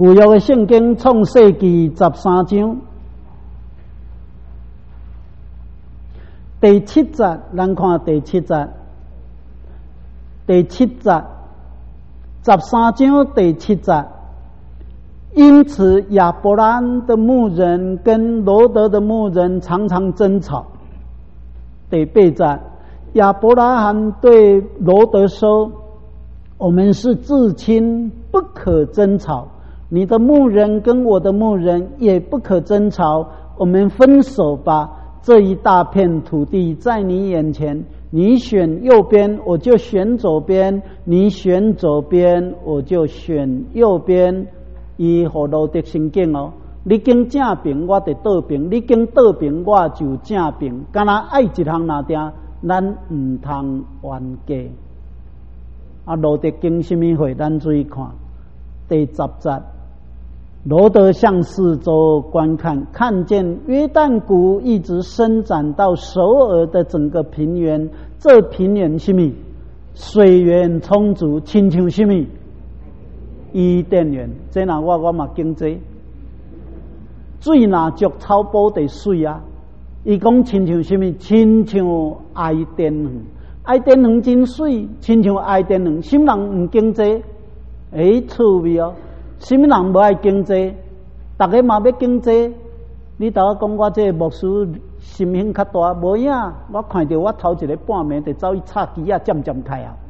旧约的圣经创世纪13章第7节，咱看第7节，第7节13章第7节。因此，亚伯兰的牧人跟罗德的牧人常常争吵。第8节，亚伯拉罕对罗德说：“我们是至亲，不可争吵。你的牧人跟我的牧人也不可争吵，我们分手吧。这一大片土地在你眼前，你选右边，我就选左边；你选左边，我就选右边。”伊互罗德先经哦，你经正平，我就倒平；你经倒平，我就正平。敢若爱一项哪定，咱唔通冤家。啊，罗德经什么会？咱注意看第10节。罗德向四周观看，看见约旦谷一直伸展到首尔的整个平原。这平原什么？水源充足，亲像什么？伊甸园，这若我嘛经济，水若足草坡地水啊！伊讲亲像什么？亲像爱甸园，爱甸园真水，亲像爱甸园。什么人唔经济？趣味哦！什么人无爱经济？大家嘛要经济。你头我讲我这个牧师心性较大，无影，我看到我头一个半暝就走去插机啊，渐渐开啊。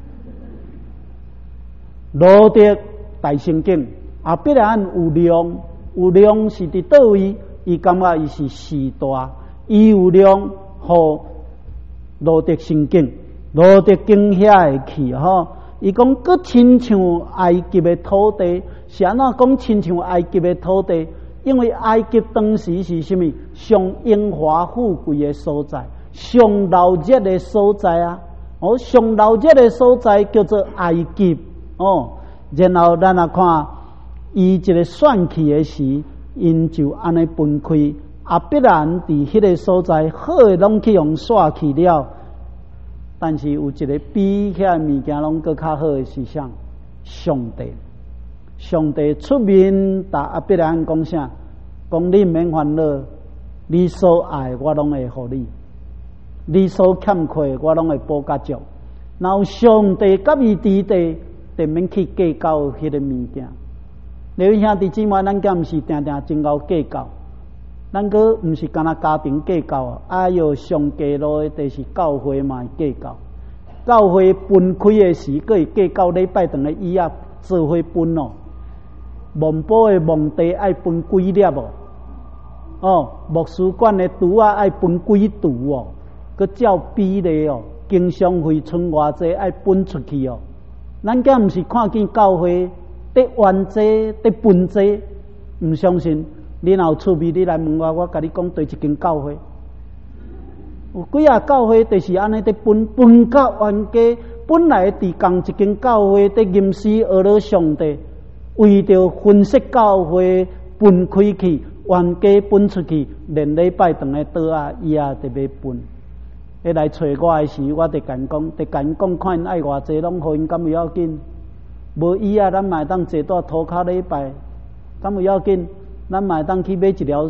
罗德大圣经啊，必然有量，有量是伫倒位？伊感觉伊是时大，伊有量，互罗德圣经，罗德经遐会去吼。伊讲，佮亲像埃及的土地，是安怎讲亲像埃及的土地？因为埃及当时是什么？上荣华富贵的所在，上闹热的所在啊！哦，上闹热的所在叫做埃及哦。然后咱来看，伊一个选去的时，因就安尼分开。啊，必然伫迄个所在，好的拢去用刷去了。但是有一个比遐物件拢更较好的是啥？上帝，上帝出面答阿必然讲啥？讲你免烦恼，你所爱我拢会互你，你所欠缺我拢会补甲足。然后上帝甲伊伫地。就免去计较迄个物件。你兄弟姊妹，咱敢毋是定定真够计较？咱个毋是干那家庭计较啊！哎哟，上计路的就是教会嘛计较。教会分开的时，佫会计较礼拜堂的椅仔做伙分哦。蒙宝的蒙地爱分几粒哦？哦，牧师馆的拄仔爱分几拄哦？佫照比例哦，经常费剩偌济爱分出去哦。咱敢毋是看见教会得冤济得分济，毋相信？你若有趣味，你来问我，我甲你讲对一间教会。有几啊教会就是安尼得分到冤家，本来伫共一间教会得吟诗学了上帝，为着分析教会分开去，冤家分出去，连礼拜堂的桌啊椅啊得要分。要来找我的时，我得讲，看因爱偌济，拢互因，敢有要紧？无椅啊，咱嘛当坐蹛涂骹礼拜，敢有要紧？咱嘛当去买一条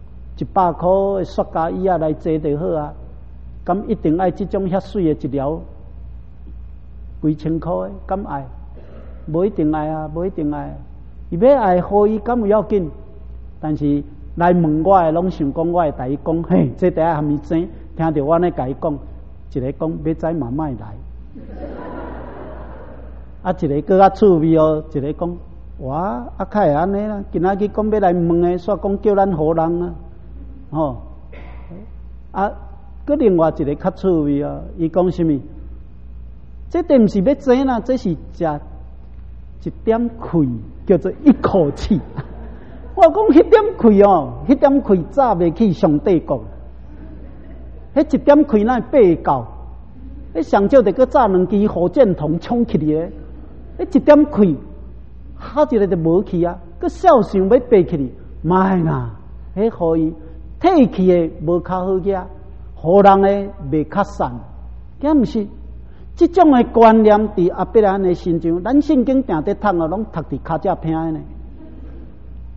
100块的塑胶椅啊来坐就好啊。敢一定爱这种遐水的一条几千块的？敢爱？无一定爱啊，无一定爱。伊要爱互伊，敢有要紧？但是来问我的，拢想讲我会甲伊讲，嘿，这底下还没整。听到我咧甲伊讲，一个讲要知嘛莫来，啊一个更较趣味哦，一个讲哇啊较会安尼啦，今仔日讲要来问的，煞讲叫咱好人啊，吼啊，佮另外一个较趣味哦，伊讲什么？这点毋是要知啦，这是食一点气，叫做一口气。我讲迄点气哦，迄点气早袂去上帝国。迄一点气哪会爬到？迄上少得个炸两支火箭筒冲起来，迄一点气，好一个就无去啊！佮小想要爬起去，卖啦！迄互伊退去的无较好个，互人的袂较散，敢毋是？这种的观念伫阿必然的身上，咱圣经定得读啊，拢读伫骹只偏的呢。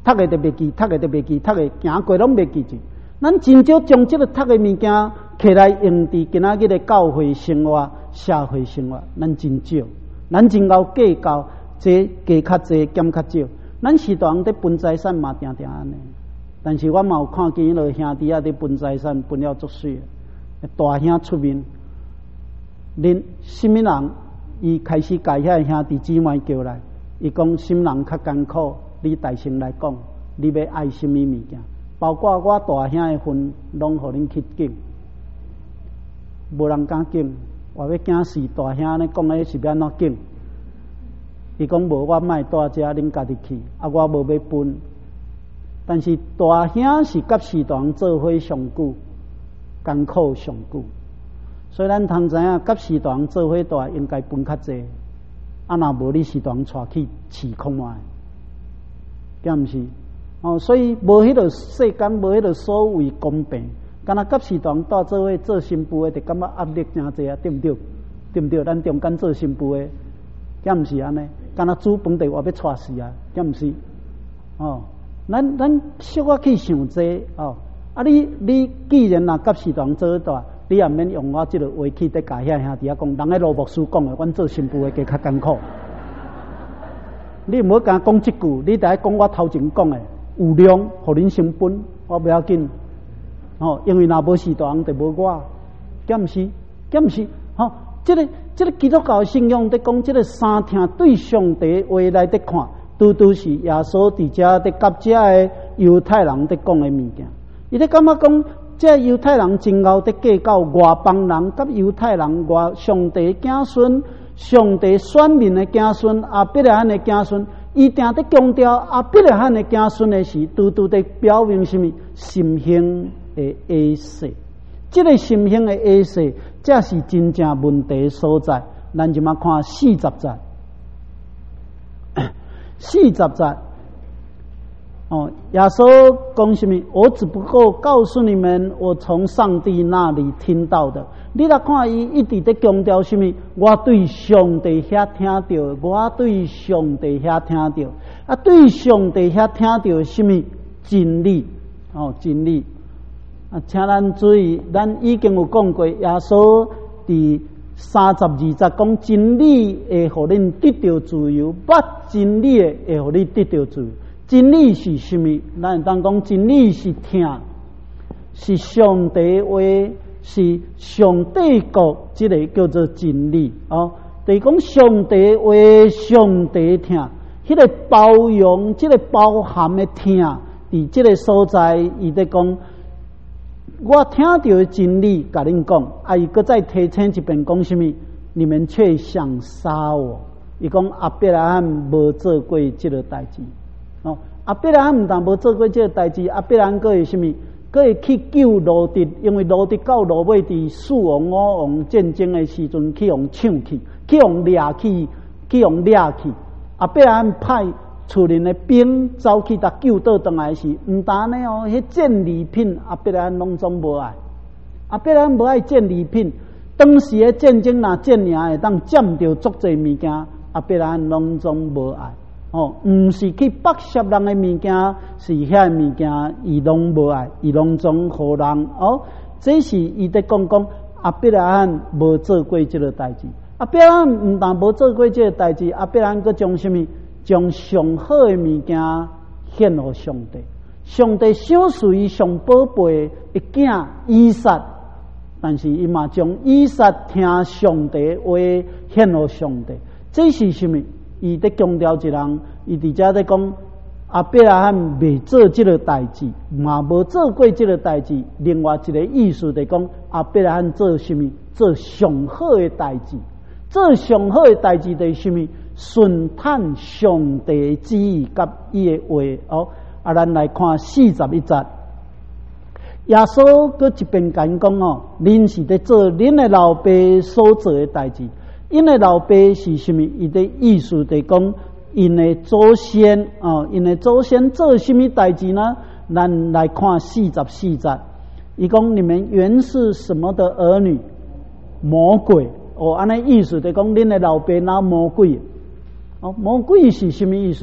读的就袂记，读的就袂记，读的行过拢袂记住。咱真少将这个读的物件摕来用伫今仔日的教会生活、社会生活，咱真少。咱真够计较，这加较济，减较少。咱是大人伫分财产嘛，定定安尼。但是我嘛有看见迄落兄弟啊，伫分财产分了足水。大兄出面，恁什么人？伊开始甲遐兄弟姊妹叫来，伊讲什么人较艰苦，你大声来讲，你要爱什么物件？包括我大兄的份，拢互恁去敬，无人敢敬。我要惊死大兄呢，讲的是要安怎敬？伊讲无，我卖带遮，恁家己去，我无要分。但是大兄是甲士大人做伙上久，艰苦上久，所以咱通知影，甲士大人做伙大应该分较济。若无你士大人带去饲空卖，敢毋是？所以无迄个世间，无迄个所谓公平。敢若甲士大人带做伙做新妇的，就感觉压力真济啊，对毋对？对毋对？咱中间做新妇的，敢毋是安尼？敢若煮饭地我要带死啊，敢毋是？咱小可去想这你既然甲士大人做大，你也免用我即个话去甲遐兄弟啊讲，人个罗牧师讲的，阮做新妇的加较艰苦。你唔好甲讲即句，你得讲我头前讲的，有量互恁成本，我不要紧。因为若无士大人就无我，敢毋是？敢毋是？这个基督教信仰在讲，这个三听对上帝话来在看，都是耶稣伫遮在甲遮的犹太人在讲的物件。伊咧感觉讲，这犹太人真后在计较外邦人甲犹太人上帝子孙、上帝选民的子孙、阿伯拉罕的子孙，伊定在强调阿伯拉罕的子孙的是都在表明什么心性的恶势。这个心性的恶势，这是真正问题所在。咱就嘛看40节，40节。耶稣讲什么？我只不过告诉你们，我从上帝那里听到的。你来看，伊一直在强调什么？我对上帝遐听到，我对上帝遐听到。对上帝遐听到什么真理？真理。请咱注意，咱已经有讲过，耶稣伫32节讲真理会互恁得到自由，捌真理会互你得到自由。真理是什么？咱会当讲真理是听，是上帝话，是上帝国，这个叫做真理。就是讲上帝话，上帝听，迄个包容，这个包含的听，伫这个所在，伊在讲。我听到的真理，甲恁讲，伊搁再提醒一遍，讲什么？你们却想杀我。伊讲阿伯拉罕无做过这个代志，阿伯拉罕唔但无做过这个代志，阿伯拉罕搁会什么？搁会去救罗得，因为罗得到罗尾伫4王5王战争的时阵，去用抢去，去用掠去，去用掠去。阿伯拉罕派厝人的兵走去，甲救倒转来是唔但呢迄战利品阿伯拉罕拢总无爱，阿伯拉罕无爱战利品。当时的战争若战赢会当占着足济物件，阿伯拉罕拢总无爱。唔是去剥削人的物件，是遐物件伊拢无爱，伊拢总互人。这是伊在讲阿伯拉罕无做过这个代志。阿伯拉罕唔但无做过这个代志，阿伯拉罕搁将什么？将上好的物件献给上帝。上帝赏赐伊上宝贝的囝以撒，但是伊嘛将以撒听上帝话献给上帝。这是什么？伊在强调一人，伊伫遮在讲阿伯拉罕未做这个代志，嘛无做过这个代志。另外一个意思在讲阿伯拉罕做什么？做上好的代志。做上好的代志就是什么？顺探上帝旨意甲伊的话。咱来看41节，耶稣搁一边讲恁是在做恁的老爸所做的代志。因的老爸是什么？伊的意思在讲，因的祖先因的祖先做什么代志呢？咱来看44节，伊讲你们原是什么的儿女？魔鬼。安尼意思在讲，恁的老爸拿魔鬼。魔鬼是什么意思？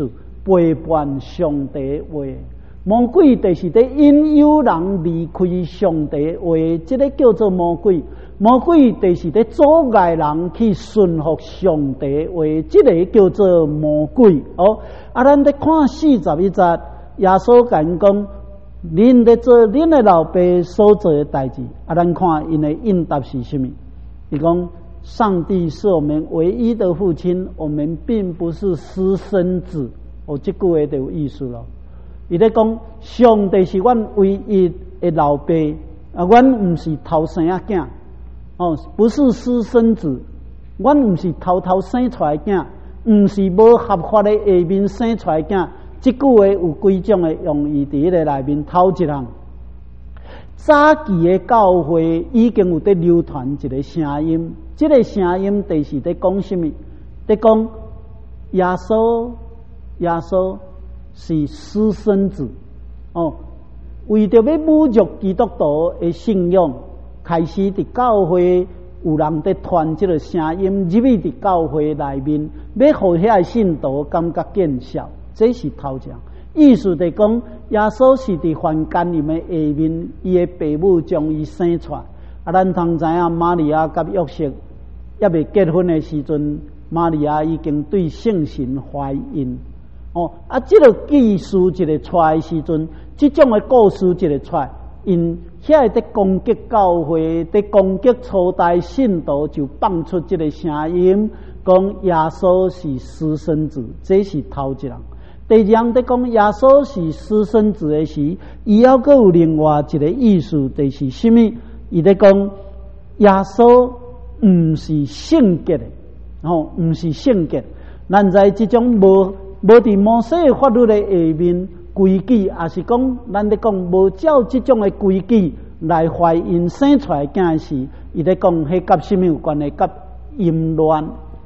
背叛上帝的话，魔鬼就是在引诱人离开上帝的话，这个叫做魔鬼。魔鬼就是在阻碍人去顺服上帝的话，这个叫做魔鬼。咱在看41节，耶稣讲，恁在做恁的老爸所做的代志，咱看因的应答是什么？伊讲，上帝是我们唯一的父亲，我们并不是私生子。这句话就有意思了。伊咧讲，上帝是阮唯一的老爸，阮不是头生仔囝。不是私生子，阮不是偷偷生出来囝，不是无合法的下面生出来囝。这句话有几种的用意伫咧内面。头一项，早期的教会已经有在流传一个声音，这个声音就是在讲什么？在讲耶稣是私生子。为着要侮辱基督徒的信仰。开始伫教会有人在传这个声音，入去伫教会内面，要互遐个信徒感觉见笑，这是头一项。意思就是讲，耶稣是伫凡间里面下面，伊的父母将伊生出来。咱通知影，玛利亚甲约瑟还未结婚的时阵，玛利亚已经对圣神怀孕。这个技术一个出来的时阵，这种的故事一个出来。因遐在攻击教会，在攻击初代信徒，就放出这个声音，讲耶稣是私生子，这是头一项。第二项在讲耶稣是私生子的时，伊还阁有另外一个意思，就是什么？伊在讲耶稣唔是圣洁的，唔是圣洁。咱在这种无伫摩西的法律的下面。规矩，也是讲，咱咧讲无照这种的规矩来怀孕生出来囝时，伊咧讲，迄甲什么有关系？甲淫乱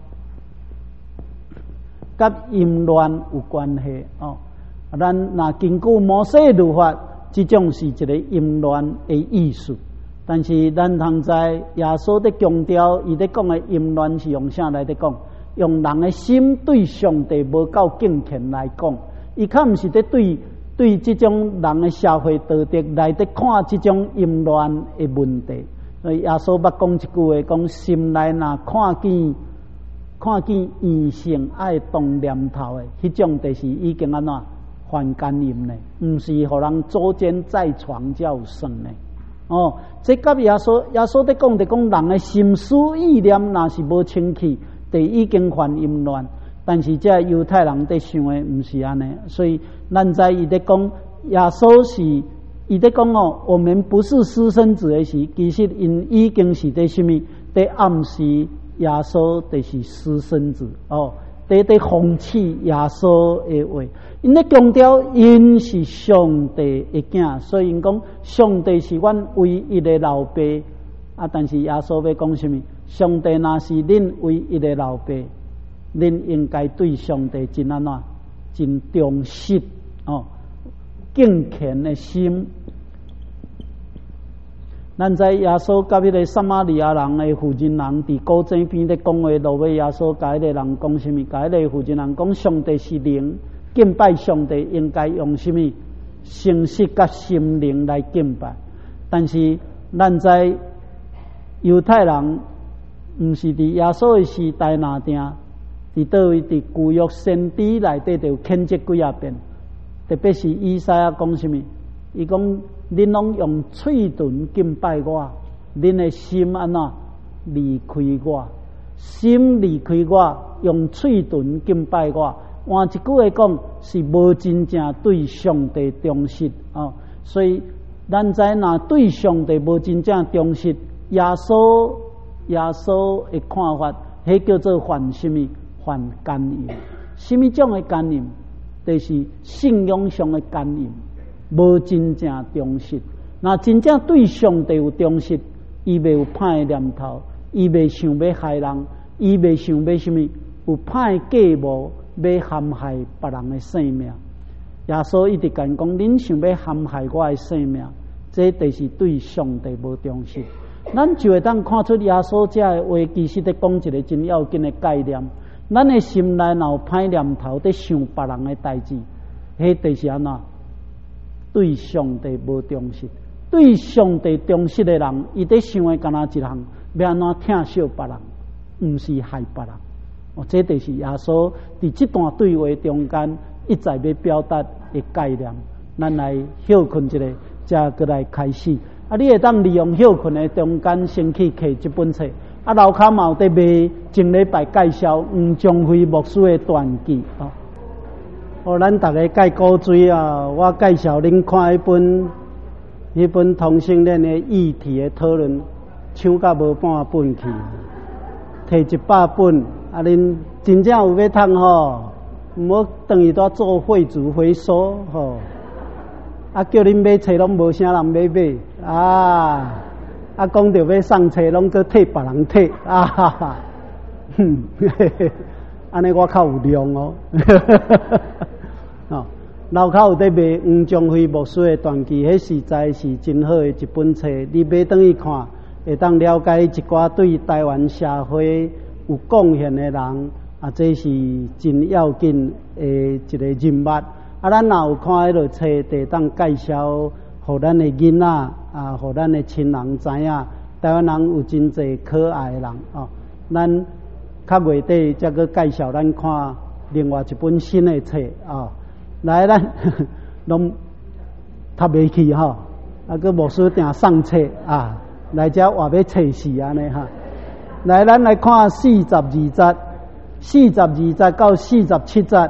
有关系咱若根据摩西律法，这种是一个淫乱的意思。但是咱通知耶稣在强调，伊咧讲的淫乱是用啥来咧讲？用人的心对上帝无够敬虔来讲。伊较毋是在对这种人的社会道德来在看这种淫乱的问题，所以耶稣捌讲一句话，讲心内若看见异性爱动念头的，迄种就是已经安怎犯奸淫呢？毋是互人捉奸在床才有算呢。这甲耶稣在讲人的心思意念若是无清气，就已经犯淫乱。但是这犹太人在想的不是安尼，所以咱在伊在讲耶稣是伊在讲我们不是私生子的时，其实因已经是在什么？在暗示耶稣就是私生子在讽刺耶稣的话。因咧强调因是上帝的囝，所以因讲上帝是阮唯一的老爸但是耶稣要讲什么？上帝若是恁唯一的老爸。恁应该对上帝真安怎？真忠实敬虔的心。咱在耶稣甲迄个撒玛利亚人的妇人人伫古井边咧讲话，落尾耶稣甲迄个人讲什么？甲迄个妇人人讲上帝是灵，敬拜上帝应该用什么？诚实甲心灵来敬拜。但是咱在犹太人毋是伫耶稣的时代那定。伫倒位伫旧约先知内底就谴责几啊遍，特别是以赛亚讲什么？伊讲恁拢用嘴唇敬拜我，恁的心安怎离开我？心离开我，用嘴唇敬拜我。换一句话讲，是无真正对上帝忠实所以咱知若对上帝无真正忠实，耶稣的看法，迄叫做犯什么？犯奸淫。什么种的奸淫？就是信仰上的奸淫，无真正忠实。那真正对上帝有忠实，伊袂有歹的念头，伊袂想要害人，伊袂想要什么有歹计谋，要陷害别人的性命。耶稣一直讲，恁想要陷害我的性命，这就是对上帝无忠实。咱就会当看出耶稣这的话，其实在讲一个真要紧的概念。 咱的心内若有歹念头，在想别人的代志，迄就是安怎？对上帝无忠实。对上帝忠实的人，伊在想的干那一项，要安怎疼惜别人，毋是害别人。这就是耶稣伫这段对话中间一再要表达的概念。咱来休困一下，才过来开始。你会当利用休困的中间，先去摕这本册。楼骹嘛有在卖前礼拜介绍黄宗辉牧师的传记咱大家介古锥我介绍恁看迄本同性恋的议题的讨论，抢甲无半本去，摕100本恁真正有要趁毋好等于在做废纸回收叫恁买册拢无啥人买讲到要送册，拢搁替别人替安尼我较有量楼骹有在卖黄宗辉牧师的传记，迄实在是真好的一本册。你买转去看，会当了解一寡对台湾社会有贡献的人这是真要紧的一个人物咱若有看迄落册，会当介绍互咱的囡仔互咱的亲人知影，台湾人有真侪可爱的人咱较月底才去介绍咱看另外一本新的册来咱拢读袂起个牧师定送册来遮话要册死安尼来咱来看42节，42节到47节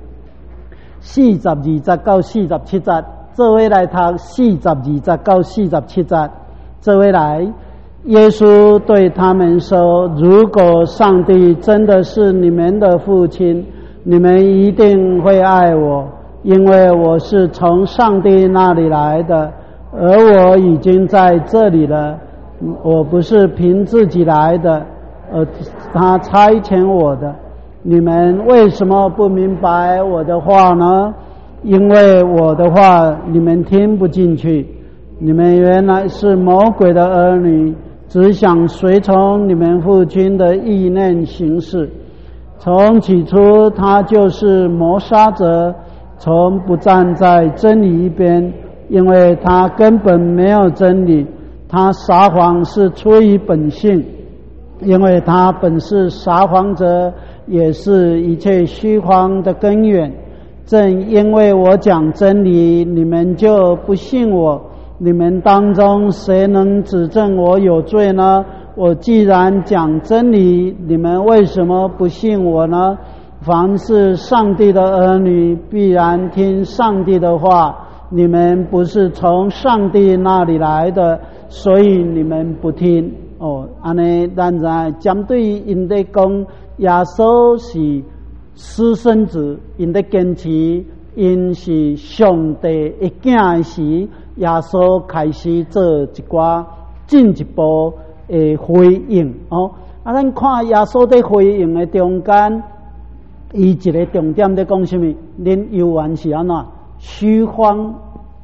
，42节到47节，做伙来读42节到47节，做伙来。耶稣对他们说：“如果上帝真的是你们的父亲，你们一定会爱我，因为我是从上帝那里来的，而我已经在这里了。我不是凭自己来的，他差遣我的。你们为什么不明白我的话呢？因为我的话你们听不进去。你们原来是魔鬼的儿女，只想随从你们父亲的意念行事。从起初他就是谋杀者，从不站在真理一边，因为他根本没有真理。他撒谎是出于本性，因为他本是撒谎者，也是一切虚谎的根源。正因为我讲真理，你们就不信我。你们当中谁能指证我有罪呢？我既然讲真理，你们为什么不信我呢？凡是上帝的儿女，必然听上帝的话。你们不是从上帝那里来的，所以你们不听。安尼咱知针对因在讲耶稣是私生子，因在坚持因是上帝的囝的时，耶稣开始做一寡进一步的回应咱看耶稣在回应的中间，伊一个重点在讲什么？恁犹原是安怎虚谎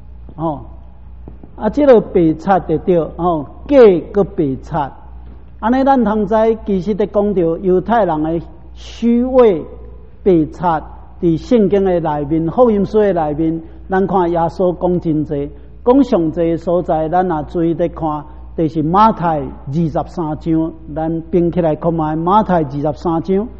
这个白贼得到假个白贼，安尼咱通知其实在讲到犹太人的虚伪白贼，伫圣经的内面、福音书的内面，咱看耶稣讲真济，讲上济所在，咱也注意在看，就是马太23章，咱并起来看卖马太23章。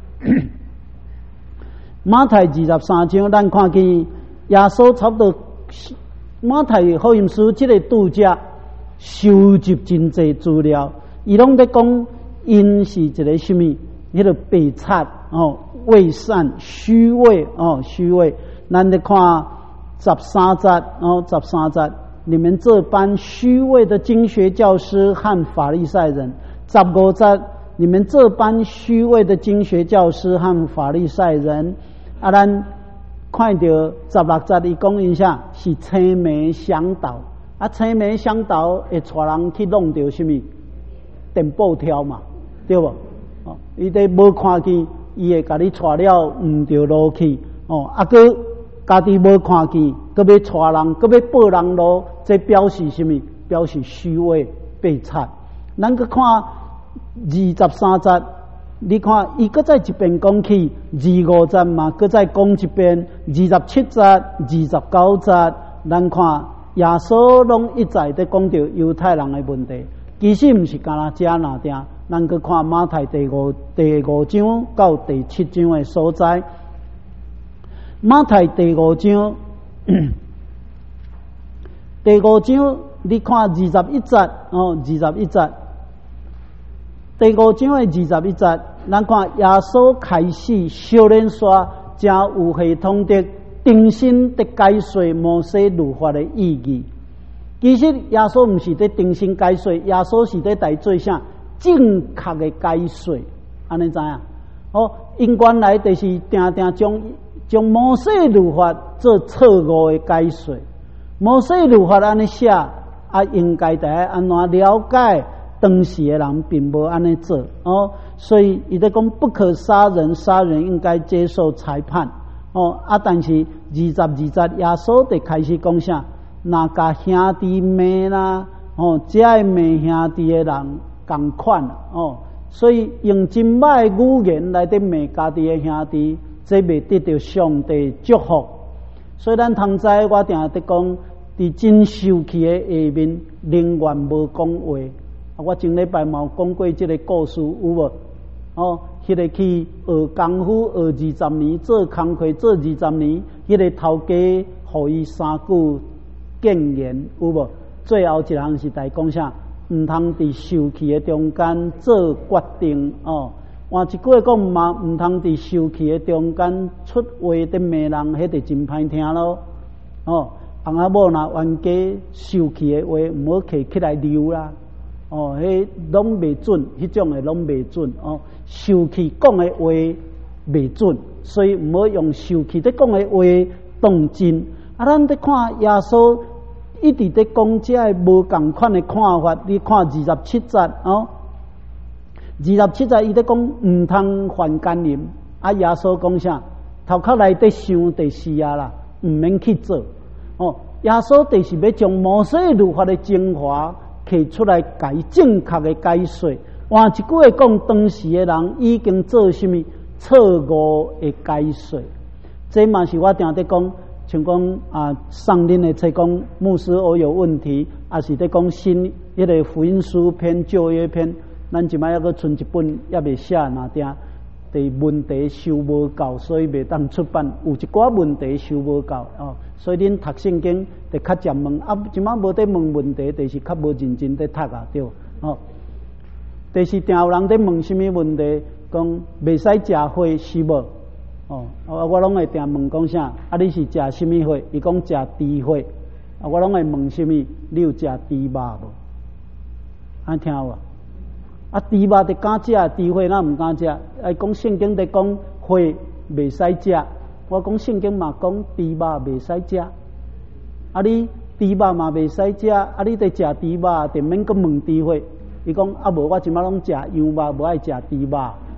马太23章，咱看见耶稣差不多马太福音书这个读者收集真济资料，伊拢在讲因是一个什么？迄个白贼伪善、虚伪虚伪。咱在看13节13节，你们这班虚伪的经学教师和法利赛人。15节，你们这班虚伪的经学教师和法利赛人。咱看到16节，伊讲一下是青梅香导青梅香导会带人去弄到什么电报条嘛，对不？伊在无看见，伊会甲你带了唔对路去佮家己无看见，佮要带人，佮要报人路，这表示什么？表示虚伪白贼。咱去看23节， 你看，伊搁再一遍讲起25节嘛，搁再讲一遍27节、29节，咱看耶稣拢一再在讲到犹太人的问题。其实毋是干那遮那定，咱搁看马太第五章到第7章的所在。马太第5章，第5章你看21节哦，21节。第5章的21节，咱看耶稣开始小练说，真有系统的重新的解说摩西律法的意义。其实耶稣毋是在重新解说，耶稣是在来做啥正确的解说，安尼知影？哦，因原来就是定将摩西律法做错误的解说。摩西律法安尼写，应该得安怎了解？当时的人并无安尼做哦，所以伊在讲不可杀人，杀人应该接受裁判哦。但是22节耶稣就开始讲啥？那甲兄弟骂啦，哦，只爱骂兄弟的人共款哦。所以用真歹的语言来伫骂家己的兄弟，这未得到上帝祝福。所以咱通知我定在讲，伫真受气的下面，宁愿无讲话。我前礼拜嘛有讲过这个故事，有无？哦，迄个去学功夫学20年，做工课做20年，迄个头家互伊3句谏言，有无？最后一项是来讲啥？毋通伫受气的中间做决定哦。换一句话讲嘛，毋通伫受气的中间出话伫骂人，迄就真歹听咯。哦，翁仔某若冤家受气的话，毋好摕起来溜啦。哦，迄拢袂准，迄种诶拢袂准哦。受气讲诶话袂准，所以毋好用受气在讲诶话当真。咱在看耶稣一直在讲这个无共款诶看法。你看27节哦，27节伊在讲毋通犯奸淫。耶稣讲啥？头壳内底想就是啦，毋免去做。哦，耶稣就是要将摩西律法诶精华。摕出来解正确的解说，换一句话讲，当时的人已经做什么错误的解说？这嘛是我定在讲，像讲上任的在讲牧师我有问题，也是在讲新迄个福音书篇、旧约篇，咱即摆还阁存一本也未写哪定，对问题收无够，所以未当出版。有一寡问题收无够哦。所以恁读圣经得较常问，即摆无得问问题，就是较无认真在读对哦。就是定有人在问什么问题，讲袂使食花是无？哦，我拢会定问讲啥？你是食什么花？伊讲食猪花。我拢会问什么？你有食猪肉无？安听有无？猪肉得敢食，猪花哪毋敢食？讲圣经在讲花袂使食。我讲圣经嘛讲猪肉袂使食，你猪肉嘛袂使食，你得食猪肉，就免阁问猪血。伊讲无，我即摆拢食羊肉，无爱食猪肉。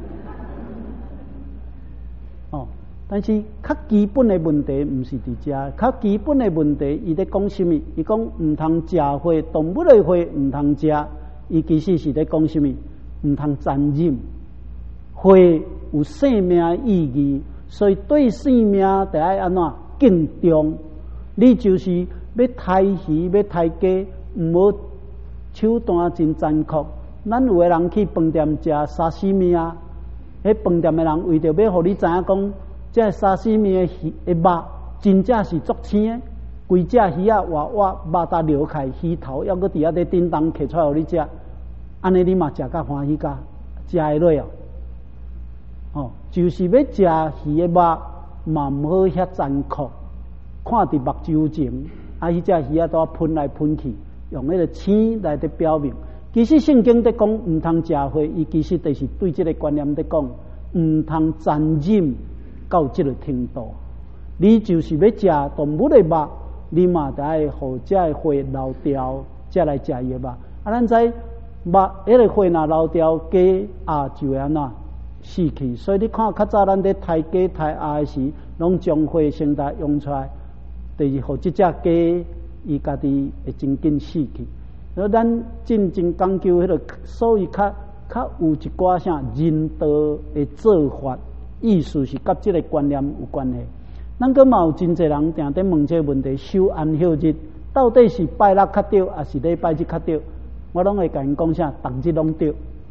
哦，但是较基本的问题毋是伫遮，较基本的问题伊在讲什么？伊讲毋通食血，动物的血毋通食，伊其实是在讲什么？毋通沾染，血有生命意义。所以对生命得爱安怎敬重？你就是要杀鱼要杀鸡，毋好手段真残酷。咱有个人去饭店食沙西米啊，迄饭店的人为着要互你知影讲，这沙西米的鱼的肉真正是足青的，规只鱼啊活活肉搭流开，鱼头还阁伫遐咧叮当摕出来互你食，安尼你嘛食甲欢喜甲，食会落哦。哦，就是要食鱼的肉，嘛毋好遐残酷，看伫目睭前，迄只鱼都喷来喷去，用迄个星来伫表明。其实圣经在讲毋通食血，伊其实就是对这个观念在讲，毋通沾染到这个程度。你就是要食动物的肉，你嘛得爱互这个血流掉，才来食伊的肉。咱知肉迄个血若流掉，鸡就会安怎？死去，所以你看较早咱在杀鸡杀鸭的时，拢将血先来用出来，就是互这只鸡伊家己会真紧死去。所以咱真讲究迄个所谓较较有一寡啥人道的做法，意思是甲这个观念有关系。咱个嘛有真侪人定在问这个问题：守安息日到底是拜六较对，还是礼拜日较对？我拢会甲因讲啥，逐日拢对。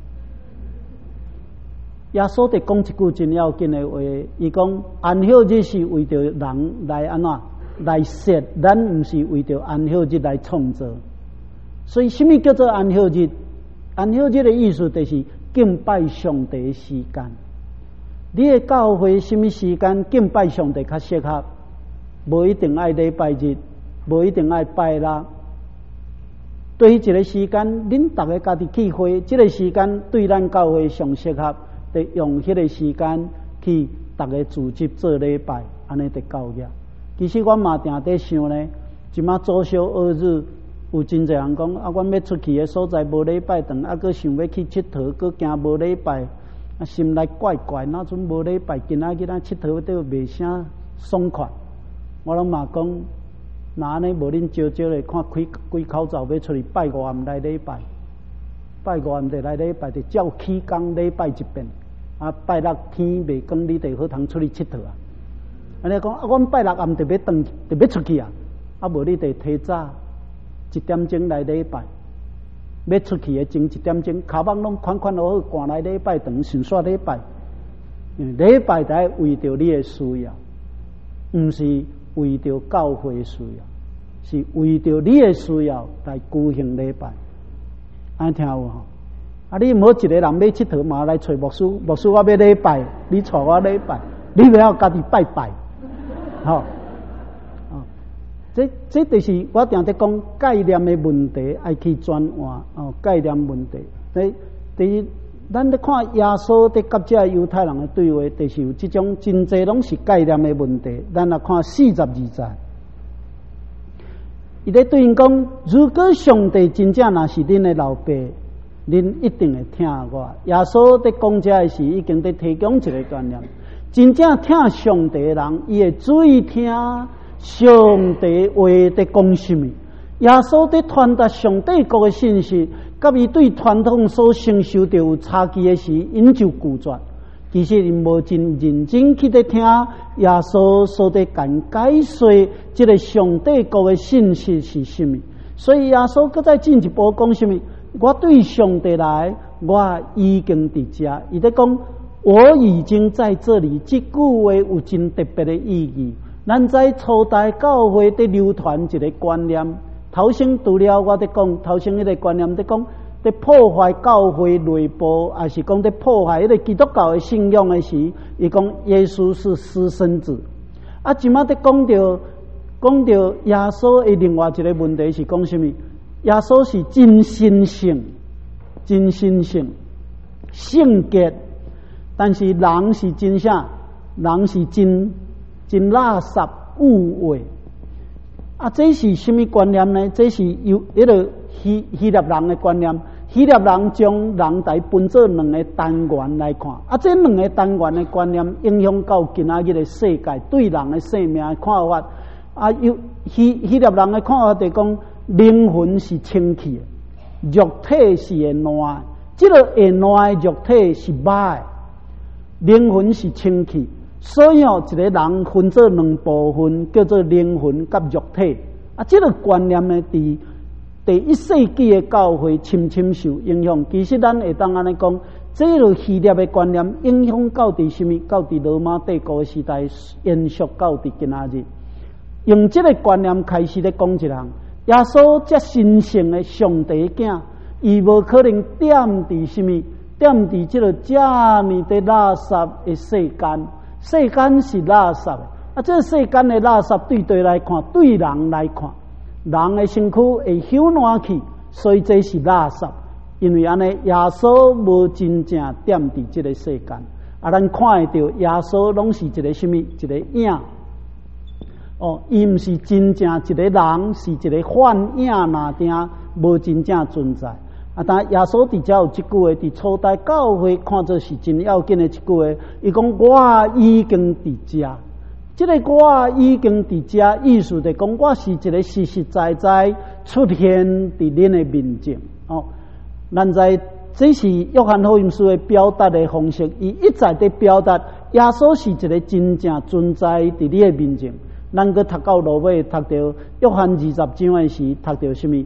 耶稣伫讲一句真要紧的话，伊讲安息日是为着人来安怎来设，咱毋是为着安息日来创造。所以，什么叫做安息日？安息日的意思就是敬拜上帝的时间。你的教会什么时间敬拜上帝较适合？无一定爱礼拜日，无一定爱拜六。对于一个时间，恁大家家己去会，这个时间对咱教会上适合，得用迄个时间去大家组织做礼拜，安尼得够个。其实我嘛定伫想呢，即马周休2日。有真侪人讲啊，阮要出去的所在无礼拜堂，啊，佮想要去佚佗，佮惊无礼拜，啊，心内怪怪，哪阵无礼拜？今仔日咱佚佗都袂啥爽快。我拢嘛讲，那安尼无恁招招咧，看开口罩要出去拜5暗来礼拜，拜5暗得来礼拜，得照起工礼拜一遍。啊，拜六天袂光，你得好通出去佚佗啊。安尼讲啊，阮拜六暗特别出去啊，啊，无你得提早。1点钟来礼拜，要出去的前1点钟，脚踭拢款好好，赶来礼拜堂顺续礼拜。礼拜才为着你的需要，毋是为着教会的需要，是为着你的需要来举行礼拜。安听有吼？啊，你无一个人要佚佗嘛来找牧师，牧师我要礼拜，你带我礼拜，你不要家己拜拜，吼。这就是我定在讲概念的问题，爱去转换哦。概念问题，第一，咱咧看耶稣伫甲这犹太人的对话，就是有这种真侪拢是概念的问题。咱来看42节，伊咧对因讲：如果上帝真正若是恁的老爸，恁一定会听我。耶稣伫讲这的时，已经伫提供一个观念：真正听上帝的人，伊会注意听。上帝话在讲什么？耶稣在传达上帝国的信息，甲伊对传统所承受着有差距的时，因就拒绝。其实因无真认真去在听耶稣所在解说这个上帝国的信息是什么。所以耶稣搁再进一步讲什么？我对上帝来，我已经伫遮。伊在讲，我已经在这里。这句话有真特别的意义。咱在初代教会伫流传一个观念，头先除了我伫讲，头先迄个观念伫讲，伫破坏教会内部，还是讲伫破坏迄个基督教的信仰的时，伊讲耶稣是私生子。啊，即马伫讲到耶稣的另外一个问题是讲什么？耶稣是真神性，圣洁，但是人是真啥？人是真垃圾污秽啊！这是什么观念呢？这是由迄个希腊人的观念。希腊人将人来分做2个单元来看啊，这2个单元的观念影响到今仔日的世界对人的生命的看法啊。希腊人的看法就讲，灵魂是清气的，肉体是会烂，这个会烂的肉体是歹，灵魂是清气。所以一个人分做2部分，叫做灵魂甲肉体。啊，这个观念呢，伫第1世纪的教会深深受影响。其实咱会当安尼讲，这个希腊的观念影响到伫什么？到伫罗马帝国的时代，延续到伫今仔日。用这个观念开始咧讲一人，耶稣这神圣的上帝囝，伊无可能点伫什么？点伫这个这么的垃圾的世间。世间是垃圾的啊！这世间的垃圾对对来看，对人来看，人的身躯会朽烂去，所以这是垃圾。因为安尼，耶稣无真正点伫这个世间啊！咱看会到耶稣拢是一个什么？一个影哦，伊毋是真正一个人，是一个幻影那定，无真正存在。啊！但耶稣伫遮有一句话，伫初代教会看做是真要紧的一句话。伊讲：我已经伫遮。这个我已经伫遮，意思就讲我是一个实实在在出现伫恁的面前。哦，咱在这是约翰福音书的表达的方式，伊一再的表达耶稣是一个真正存在伫你的面前。咱个读到落尾，读到约翰20章的时，读到什么？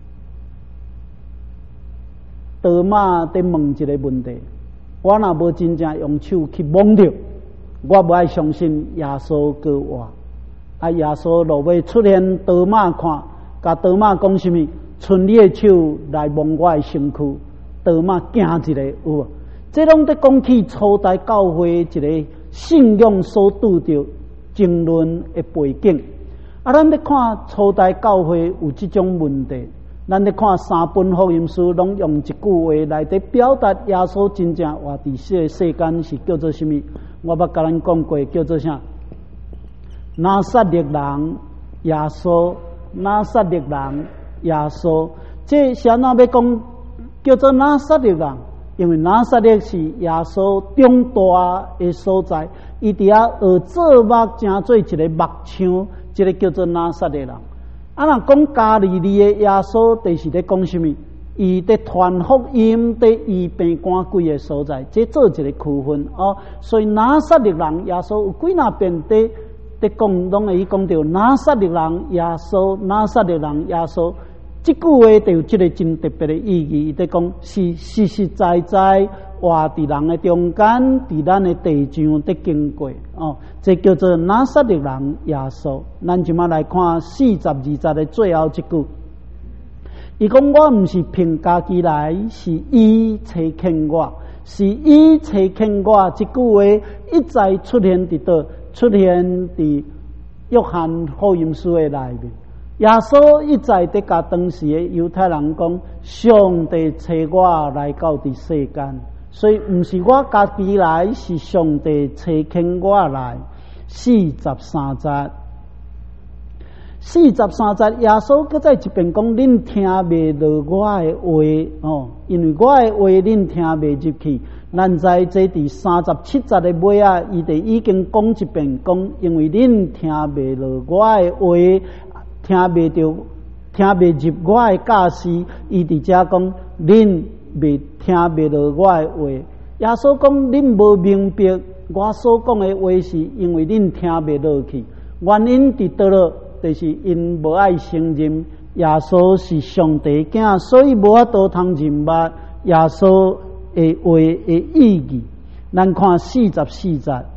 多马在问一个问题：我若无真正用手去摸着，我无爱相信耶稣个话。啊，耶稣落尾出现多马看，甲多马讲什么？伸你的手来摸我的身躯。多马惊一个有无？这拢在讲起初代教会一个信仰所拄着争论的背景。啊，咱咧看初代教会有这种问题，咱咧看三本福音书，拢用一句话来伫表达耶稣真正活伫这个世间是叫做什么？我捌甲咱讲过，叫做啥？拿撒勒人耶稣，拿撒勒人耶稣。这是安怎要讲叫做拿撒勒人？因为拿撒勒是耶稣长大的所在，伊伫遐学做目，成做一个目枪，这个叫做拿撒勒人。啊，若讲加利利的耶稣，就是咧讲什么？伊伫传福音，伫医病赶鬼的所在，这做一个区分哦。所以拿撒勒人耶稣有几若遍伫讲，拢会讲到拿撒勒人耶稣，拿撒勒人耶稣。这句话就有这个真特别的意义，伊在讲是实实在在活伫人的中间，伫咱的地上在经过哦。这叫做拿撒勒人耶稣。咱即马来看40、20的最后一句，伊讲我毋是凭家己来，是伊差遣我，是伊差遣我。这句话一再出现伫倒，出现伫约翰福音书的内面。耶稣一再在甲当时的犹太人讲，上帝找我来到伫世间，所以毋是我家己来，是上帝差遣我来。43节，耶稣搁再一遍讲，恁听袂落我的话哦，因为我的话恁听袂入去。咱在这第37节的尾啊，伊就已经讲一遍，讲因为恁听袂落我的话。听袂入我的教示，伊伫遮讲恁袂听袂落我的话。耶稣讲恁无明白我所讲的话，是因为恁听袂落去。原因伫倒落，就是因无爱承认耶稣是上帝囝，所以无法度通认捌耶稣的话的意义。咱看44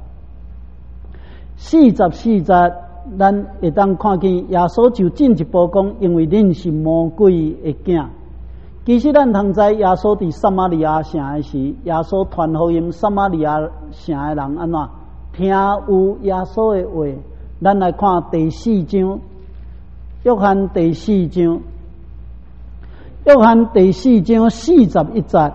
节。咱会当看见耶稣就进一步讲，因为恁是魔鬼的囝。其实咱通知耶稣伫撒玛利亚城的时，耶稣传福音，撒玛利亚城的人安怎听有耶稣的话。咱来看第4章，约翰第4章41节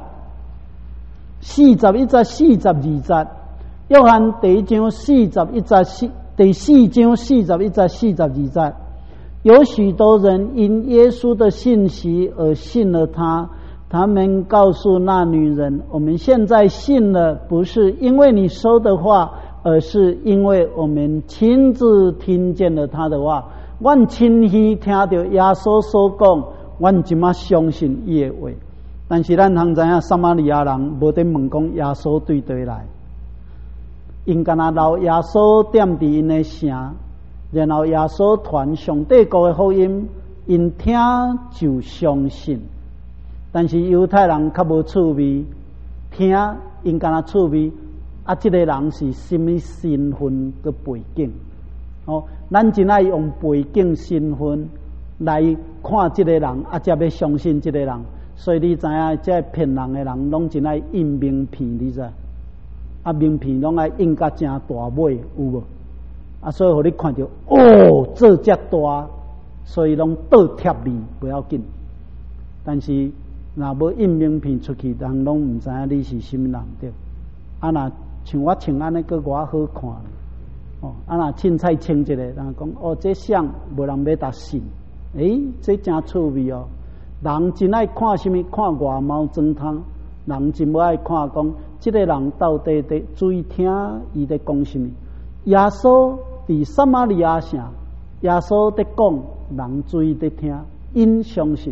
，41节、42节，约翰第1章41节。第4章41节、42节，有许多人因耶稣的信息而信了他。他们告诉那女人：“我们现在信了，不是因为你说的话，而是因为我们亲自听见了他的话。阮亲耳听到耶稣所讲，阮即马相信伊的话。但是咱通知影，撒玛利亚人无得问讲耶稣对倒来。”因干那留耶稣踮伫因的城，然后耶稣传上帝国的福音，因听就相信。但是犹太人较无趣味，听因干那趣味啊，这个人是什么身份个背景？哦，咱真爱用背景身份来看这个人，啊，才要相信这个人。所以你知影，这骗人的人拢真爱印名片，你知？啊，名片拢爱印甲真大尾，有无？啊，所以互你看到哦，这遮大，所以拢倒贴你不要紧。但是若无印名片出去，人拢毋知影你是什么人对。啊，若像我穿安尼，佫偌好看哦。啊，若凊彩穿一个，人讲哦，这相无人要搭信。这真趣味哦。人真爱看什么？看外貌装汤。人真无爱看讲。这个人到底在注意听伊在讲什么？耶稣伫撒玛利亚城，耶稣在讲，人注意在听，因相信。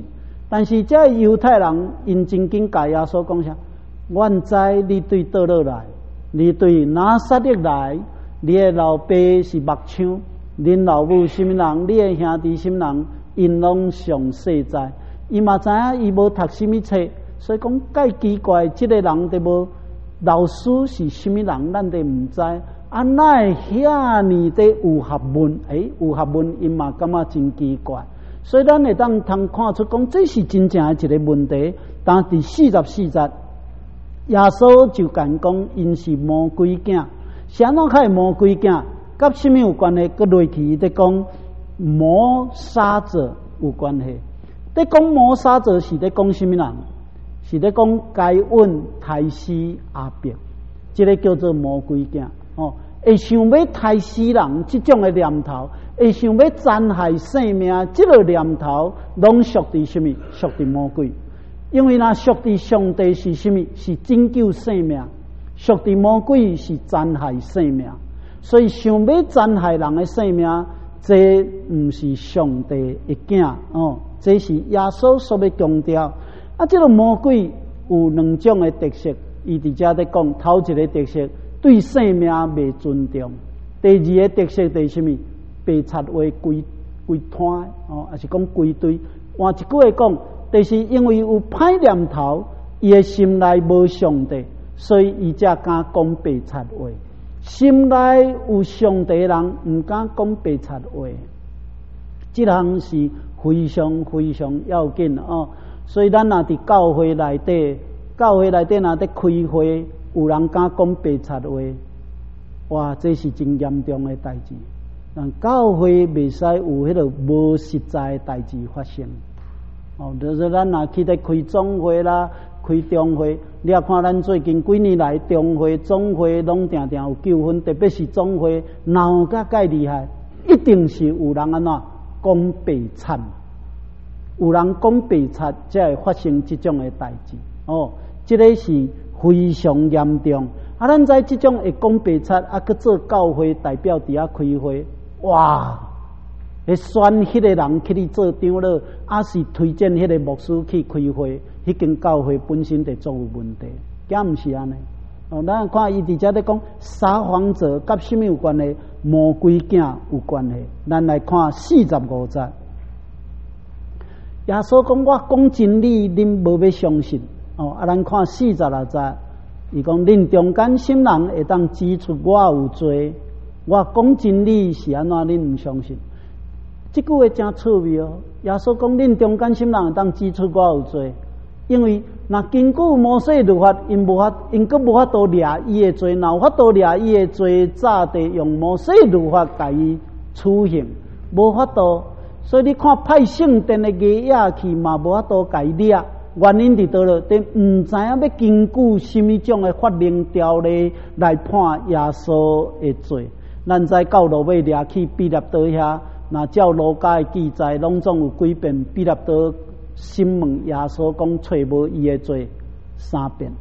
但是这犹太人因真紧甲耶稣讲啥？阮知你对倒落来，你对拿撒勒来，你的老爸是目枪，恁老母什么人，你的兄弟什么人，因拢上世在。伊嘛知影伊无读什么册，所以讲介奇怪，即个人都无老师是什么人，咱都毋知。啊，哪会遐尼的有学问？有学问，伊嘛感觉真奇怪。所以咱会当通看出讲，这是真正的一个问题。但第44节，耶稣就讲讲，因是魔鬼囝。啥啷开魔鬼囝？甲什么有关系？佮落去在讲谋杀者有关系。在讲谋杀者是在讲什么人？是在讲该隐、刣死阿伯，这个叫做魔鬼囝。会想要刣死人，这种的念头，会想要残害生命，这个念头，拢属于什么？属于魔鬼。因为那属于上帝是什么？是拯救生命，属于魔鬼是残害生命。所以想要残害人的生命，这不是上帝的囝这是耶稣所要强调。这个魔鬼有两种的特色，伊伫遮在讲头一个特色。对生命未尊重，第二个特色就是什么？被拆为规摊还是讲规堆？换一句话讲，就是因为有歹念头，伊的心内无上帝，所以伊才敢讲被拆话。心内有上帝的人，唔敢讲被拆话。这项是非常非常要紧所以咱若伫教会内底若伫开会。有人敢讲白贼话，哇！这是真严重的代志。但教会袂使有迄个无实在的代志发生。就是咱若去咧开总会啦、开中会，你也看咱最近几年来中会、总会拢定定有纠纷，特别是总会闹甲介厉害，一定是有人安怎讲白贼，有人讲白贼，才会发生这种的代志。这个是。非常严重咱在这种会讲白贼去做教会代表伫开会，哇！会选迄个人去做长老，是推荐迄个牧师去开会，迄间教会本身就做有问题，假毋是安尼。咱看伊伫遮咧讲撒谎者甲什么有关系？魔鬼囝有关系。咱来看45节，耶稣讲：我讲真理，恁无要相信。咱看46节，伊讲恁中间心人会当指出我有罪，我讲真理是安怎恁唔相信？这句话真趣味耶稣讲恁中间心人会当指出我有罪，因为若根据摩西律法，因佫无法度掠伊的罪，若有法度掠伊的罪，早地用摩西律法甲伊处刑，无法度。所以你看派圣殿的野野去嘛，无法度甲伊掠。原因伫倒落，但唔知影要根据什么种的法令条例来判耶稣的罪。咱在到路尾掠去彼拉多遐，那照路加的记载，拢总有几遍彼拉多审问耶稣讲找无伊的罪3遍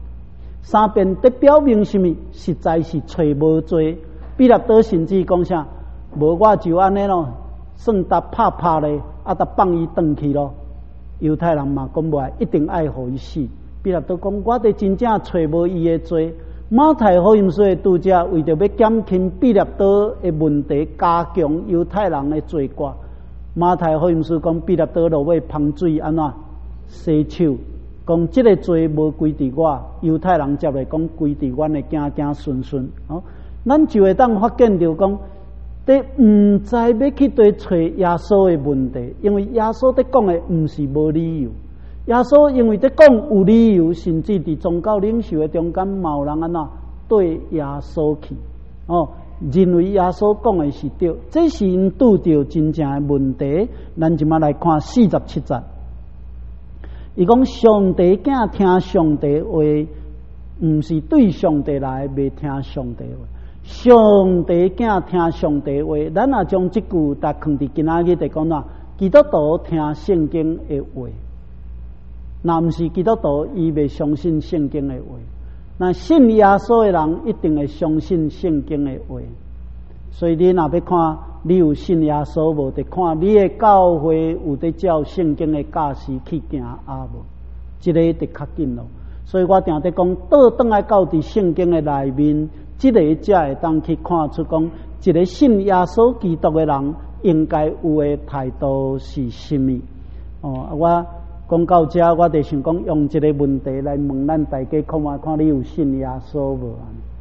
，3遍得表明什么？实在是找无罪。彼拉多甚至讲啥？无我就安尼咯，算搭拍咧，搭放伊转去咯。犹太人嘛讲袂，一定爱互伊死。彼拉多讲，我得真正找无伊的罪。马太福音书的读者为着要减轻彼拉多的问题，加强犹太人的罪过。马太福音书讲，彼拉多落尾喷水安怎洗手，讲这个罪无归伫我。犹太人接来讲归伫阮的子子孙孙。咱就会当发现着讲。你唔知要去对找耶稣的问题，因为耶稣在讲的唔是无理由。耶稣因为在讲有理由，甚至伫宗教领袖的中间，有人安怎对耶稣去认为耶稣讲的是对，这是因拄到真正的问题。咱即马来看47节，伊讲上帝囝听上帝话，唔是对上帝来，未听上帝话。上帝囝听上帝话，咱也将这句搭放伫今仔日，就讲啦，基督徒听圣经的话，那毋是基督徒，伊未相信圣经的话。那信耶稣的人一定会相信圣经的话。所以你若要看你有信耶稣无？得看你的教会有得照圣经的教示去行无？这个得较紧咯。所以我定得讲，倒转来到伫圣经的内面，这个才会当去看出讲，一个信耶稣基督的人应该有的态度是什么？我讲到这，我就想讲用一个问题来问咱大家，看你有信耶稣无？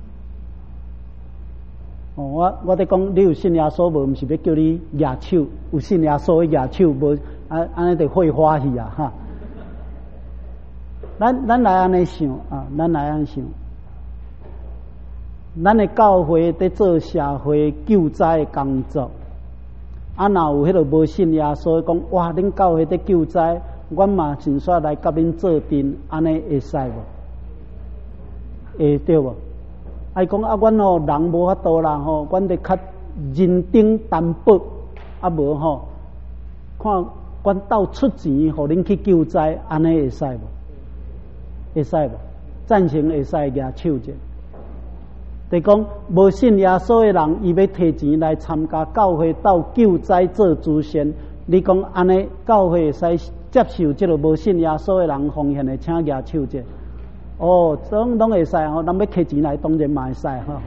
我在讲你有信耶稣无？毋是要叫你举手，有信耶稣的举手无？安尼就会欢喜啊！哈，咱来安尼想啊，咱来安想，咱的教会在做社会救灾的工作，若有迄个无信耶稣讲，哇，恁教会在救灾，阮嘛先煞来甲恁做阵，安尼会使无？会对无？爱讲啊，阮人无法度啦吼，阮得较认真担保，无看阮斗出钱，互恁去救灾，安尼会使无？会使无？赞成会使举手者。就讲无信耶稣的人，伊要摕钱来参加教会斗救灾做慈善，你讲安尼教会会使接受这个无信耶稣的人奉献的，请举手者。拢会使吼，咱要摕钱来，当然嘛会使吼。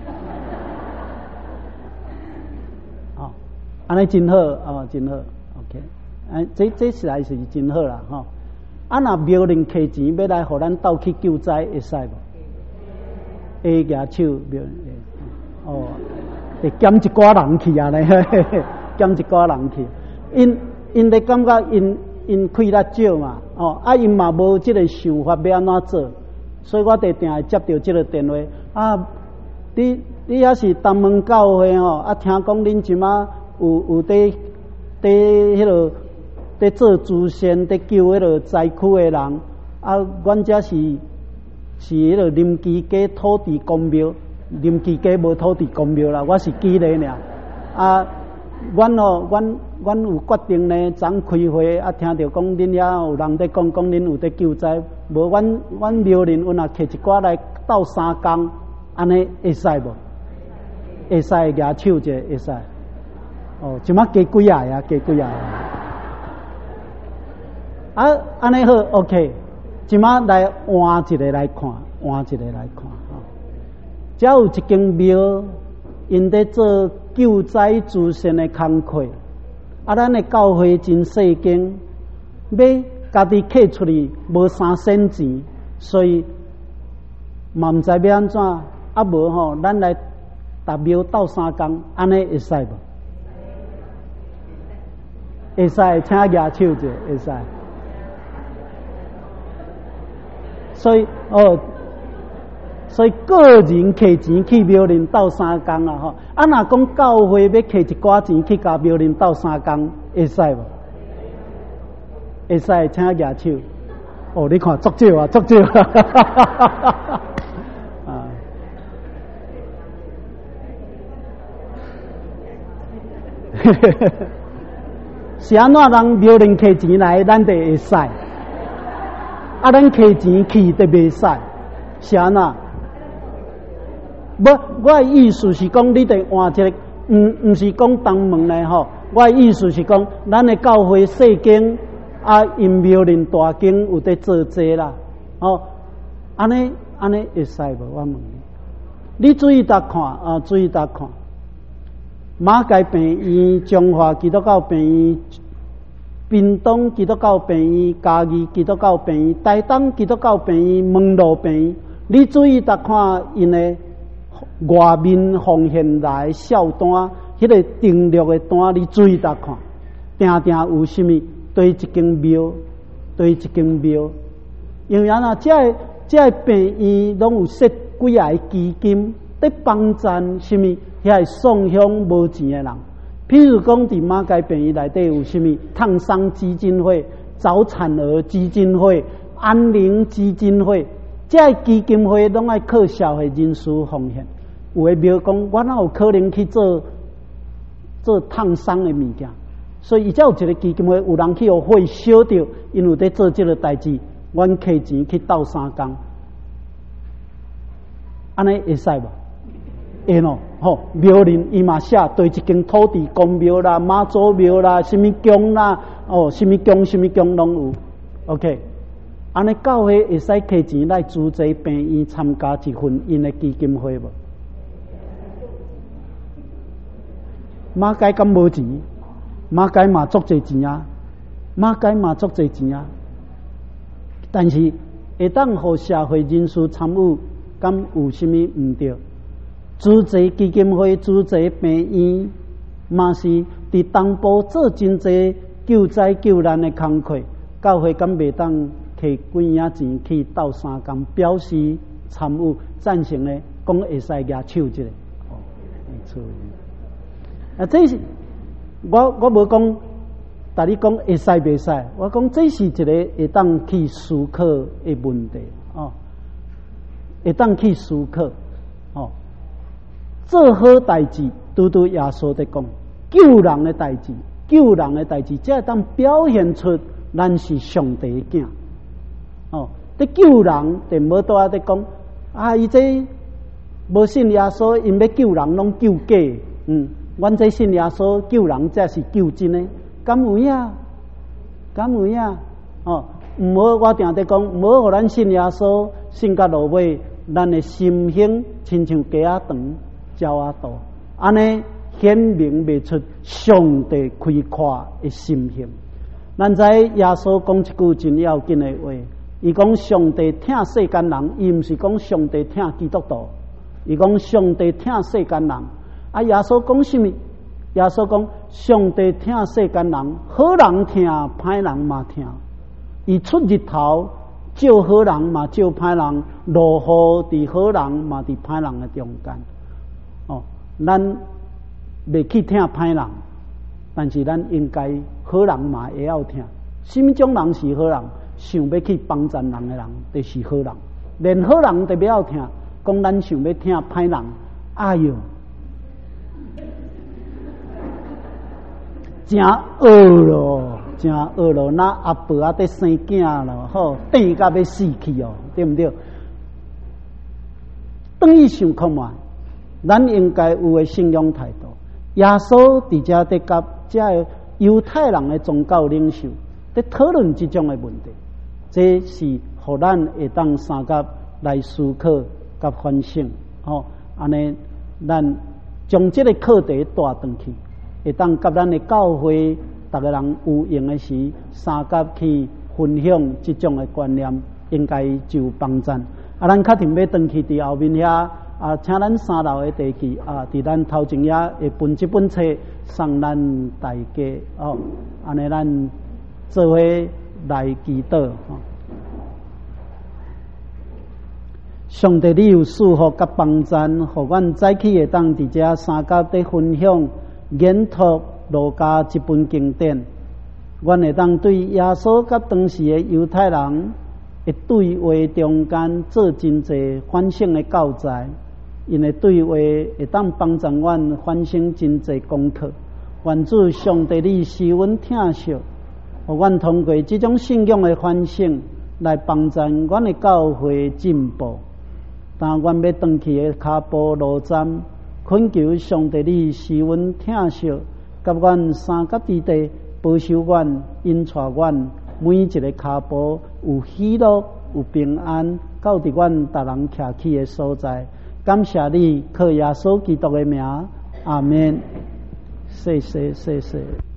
安尼真好真好 ，OK， 这实在是真好啦吼。若庙人摕钱要来，互咱斗去救灾，会使无？会举手庙会减一寡人去啊咧，减一寡人去。因咧感觉因开力少嘛，因嘛无即个想法要安怎做。所以我得定会接到这个电话你也是东门教会听讲恁即马有伫迄落伫做慈善，伫救迄落灾区的人阮遮是迄落林基街土地公庙，林基街无土地公庙啦，我是记咧尔阮有决定呢，昨开会听到讲恁遐有人在讲恁有在救灾，无阮庙人有若摕一寡来斗3工，安尼会使无？会使举手者会使。即马加几啊呀？加几啊？安尼好 ，OK。即马来换一个来看，只有一间庙，因在做救灾慈善的工课。咱的教会真细间，要家己摕出去无3仙钱，所以嘛毋知要安怎。无咱来逐庙斗3工，安尼会使无？会使，请举手者会使。所以个人摕钱去庙林斗3工啦若讲教会要摕一寡钱去甲庙林斗3工，会使无？会使，请举手。你看足少啊，足少是安怎人庙林摕钱来，咱就会使。咱摕钱去就袂使，是安怎？我的意思是讲，你得换一个，毋是讲东门咧吼。我的意思是讲，咱的教会细间因庙林大间有在做这啦，安尼会使无？我问你注意搭看注意搭看。马街病院、中华基督教病院、屏东基督教病院、嘉义基督教病院、台东基督教病院、门路病院，你注意搭看因的外面奉献来孝单，迄个订阅的单，你注意搭看，定定有啥物？对一间庙，因为这病院拢有设几个基金，在帮助啥物？遐送乡无钱的人。譬如讲，伫马街病院内底有啥物？烫伤基金会、早产儿基金会、安宁基金会，这基金会拢爱靠社会人士奉献。有的庙讲，我哪有可能去做烫伤的物件？所以伊才有一个基金会，有人去互会烧着，因为在做这个代志，阮摕钱去斗3工，安尼会使无？会喏， 庙林伊嘛写对一间土地公庙啦、妈祖庙啦、什么宫啦，什么宫拢有。OK， 安尼教会会使摕钱来资助病院参加一份因的基金会无？马街敢无钱？马街嘛足侪钱啊，马街嘛足侪钱啊。但是会当互社会人士参与，敢有啥物毋对？资助基金会、资助病院，嘛是伫东部做真侪救灾救难的工课。教会敢袂当摕几影钱去斗三工表示参与赞成呢？讲会使举手一个。这是我无讲，但你讲会使袂使？我讲这是一个会当去思考的问题会当去思考做好代志，拄耶稣在讲救人的代志，才会当表现出咱是上帝的囝在救人，就无多在讲伊这无信耶稣，因要救人拢救假。阮这信耶稣救人，才是救真的，敢有影？毋好我定在讲，毋好互咱信耶稣信到落尾，咱的心性亲像鸡仔肠、鸟仔肚，安尼显明袂出上帝开阔的心性。咱知耶稣讲一句真要紧的话，伊讲上帝疼世间人，伊毋是讲上帝疼基督徒，伊讲上帝疼世间人。耶稣讲什么？耶稣讲上帝疼世间人，好人疼，歹人嘛疼。伊出日头照好人嘛照歹人，落雨伫好人嘛伫歹人的中间。咱袂去疼歹人，但是咱应该好人嘛会晓疼。什么种人是好人？想要去帮助人的人，就是好人。连好人都袂晓疼，讲咱想要疼歹人，哎哟！真恶咯！那阿婆在生囝咯，等甲要死去哦，对不对？等于想看嘛，咱应该有个信仰态度。耶稣伫遮在甲遮犹太人的宗教领袖在讨论这种的问题，这是互咱会当三甲来思考甲反省。安尼咱将这个课题带转去。会当甲咱的教会，逐个人有用的时，三甲去分享这种的观念，应该就帮助。咱确定要转去伫后面遐请咱3楼的地基伫咱头前遐会分这本册送咱大家安尼咱做伙来祈祷上帝，你有祝福甲帮助，互阮早起会当伫遮三甲伫分享。研读路加这本经典，阮会当对耶稣甲当时的犹太人的对话中间做真侪反省的教材，因的对话会当帮助阮反省真侪功课。愿主上帝你是阮疼惜，互阮通过这种信仰的反省来帮助阮的教会进步。但阮要转去的脚步路站。恳求上帝你是阮疼惜，甲阮三甲之地保守阮、引带阮每一个脚步有喜乐、有平安，到伫阮逐人徛起的所在。感谢你，靠耶稣基督的名，阿门。谢谢。